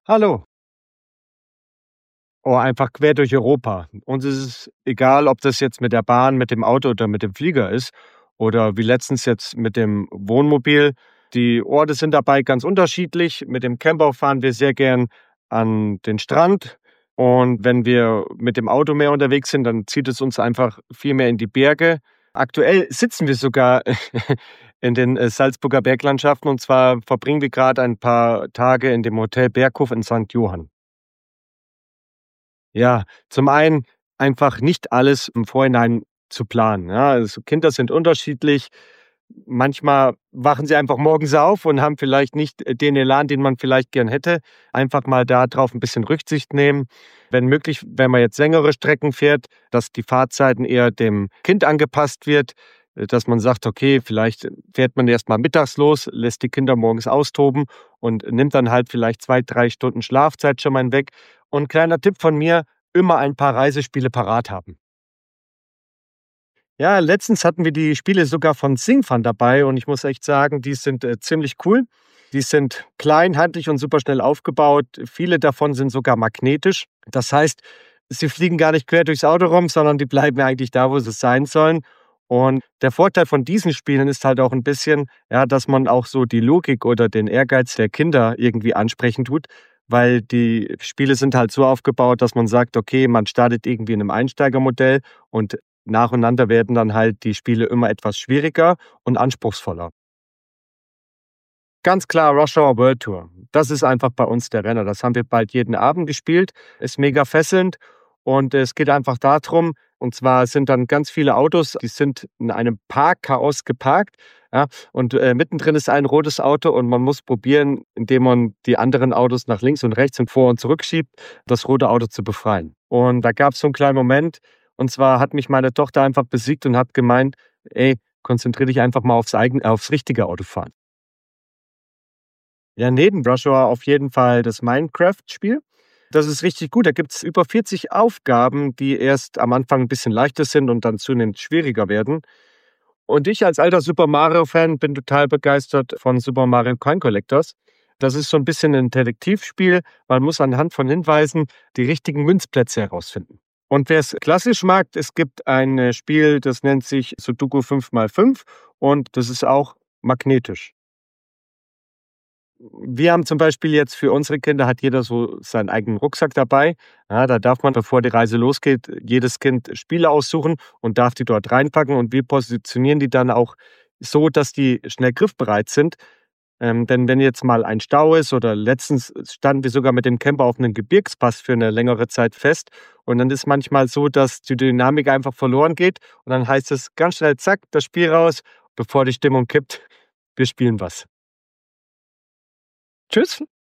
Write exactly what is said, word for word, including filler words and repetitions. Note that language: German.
Hallo. Oh, einfach quer durch Europa. Uns ist es egal, ob das jetzt mit der Bahn, mit dem Auto oder mit dem Flieger ist oder wie letztens jetzt mit dem Wohnmobil. Die Orte sind dabei ganz unterschiedlich. Mit dem Camper fahren wir sehr gern an den Strand. Und wenn wir mit dem Auto mehr unterwegs sind, dann zieht es uns einfach viel mehr in die Berge. Aktuell sitzen wir sogar in den äh, Salzburger Berglandschaften, und zwar verbringen wir gerade ein paar Tage in dem Hotel Berghof in Sankt Johann. Ja, zum einen einfach nicht alles im Vorhinein zu planen, ja? Also, Kinder sind unterschiedlich. Manchmal wachen sie einfach morgens auf und haben vielleicht nicht, äh, den Elan, den man vielleicht gern hätte. Einfach mal da drauf ein bisschen Rücksicht nehmen. Wenn möglich, wenn man jetzt längere Strecken fährt, dass die Fahrzeiten eher dem Kind angepasst wird, äh, dass man sagt: „Okay, vielleicht fährt man erst mal mittags los, lässt die Kinder morgens austoben und nimmt dann halt vielleicht zwei, drei Stunden Schlafzeit schon mal weg.“ Und kleiner Tipp von mir, immer ein paar Reisespiele parat haben. Ja, letztens hatten wir die Spiele sogar von Singfun dabei und ich muss echt sagen, die sind, äh, ziemlich cool. Die sind klein, handlich und super schnell aufgebaut. Viele davon sind sogar magnetisch. Das heißt, sie fliegen gar nicht quer durchs Auto rum, sondern die bleiben ja eigentlich da, wo sie sein sollen. Und der Vorteil von diesen Spielen ist halt auch ein bisschen, ja, dass man auch so die Logik oder den Ehrgeiz der Kinder irgendwie ansprechen tut, weil die Spiele sind halt so aufgebaut, dass man sagt: „Okay, man startet irgendwie in einem Einsteigermodell und nacheinander werden dann halt die Spiele immer etwas schwieriger und anspruchsvoller.“ Ganz klar Rush Hour World Tour. Das ist einfach bei uns der Renner. Das haben wir bald jeden Abend gespielt. Ist mega fesselnd und es geht einfach darum, und zwar sind dann ganz viele Autos, die sind in einem Parkchaos geparkt, ja, und, äh, mittendrin ist ein rotes Auto und man muss probieren, indem man die anderen Autos nach links und rechts und vor und zurück schiebt, das rote Auto zu befreien. Und da gab's so 'n kleinen Moment, und zwar hat mich meine Tochter einfach besiegt und hat gemeint: „Ey, konzentrier dich einfach mal aufs eigen aufs richtige Autofahren.“ Ja, neben Joshua auf jeden Fall das Minecraft-Spiel. Das ist richtig gut. Da gibt's über vierzig Aufgaben, die erst am Anfang 'n bisschen leichter sind und dann zunehmend schwieriger werden. Und ich als alter Super Mario-Fan bin total begeistert von Super Mario Coin Collectors. Das ist so 'n bisschen 'n Detektivspiel. Man muss anhand von Hinweisen die richtigen Münzplätze herausfinden. Und wer's klassisch mag, es gibt ein, äh, Spiel, das nennt sich Sudoku fünf mal fünf und das ist auch magnetisch. Wir haben zum Beispiel jetzt für unsere Kinder hat jeder so seinen eigenen Rucksack dabei. Ja, da darf man, bevor die Reise losgeht, jedes Kind Spiele aussuchen und darf die dort reinpacken und wir positionieren die dann auch so, dass die schnell griffbereit sind. Ähm, denn wenn jetzt mal ein Stau ist oder letztens standen wir sogar mit dem Camper auf 'nem Gebirgspass für 'ne längere Zeit fest und dann ist manchmal so, dass die Dynamik einfach verloren geht und dann heißt es ganz schnell: „Zack, das Spiel raus, bevor die Stimmung kippt. Wir spielen was.“ Tschüss.